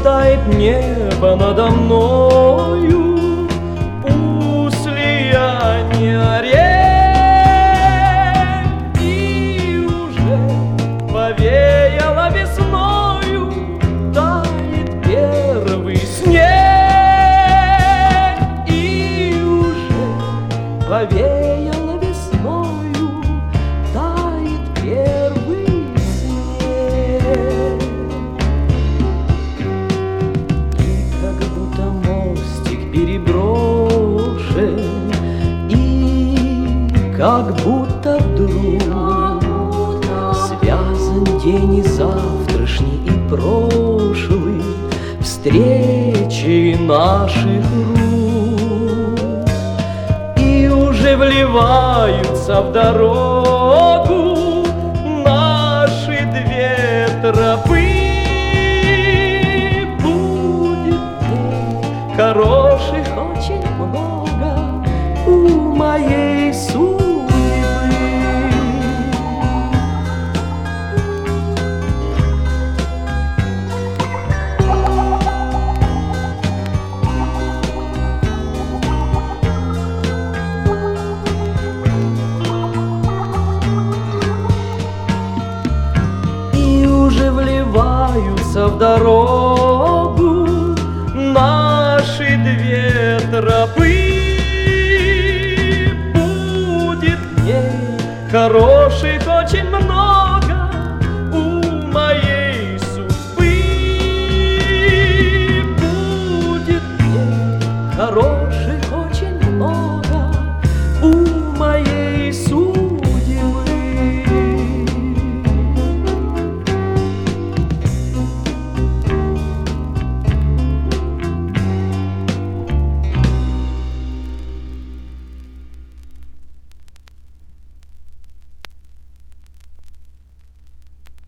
тает небо надо мною, пусть влияние и уже повеяло весною, тает первый снег и уже повеяло весною, тает первый снег. И как будто мостик переброшен, и как будто вдруг связан день и завтрашний, и прошлый встречи наших рук, и уже вливаются в дорогу наши две тропы. Будет дней хороших очень много у моей судьбы. Вливаются в дорогу наши две тропы. Будет дней хороших очень много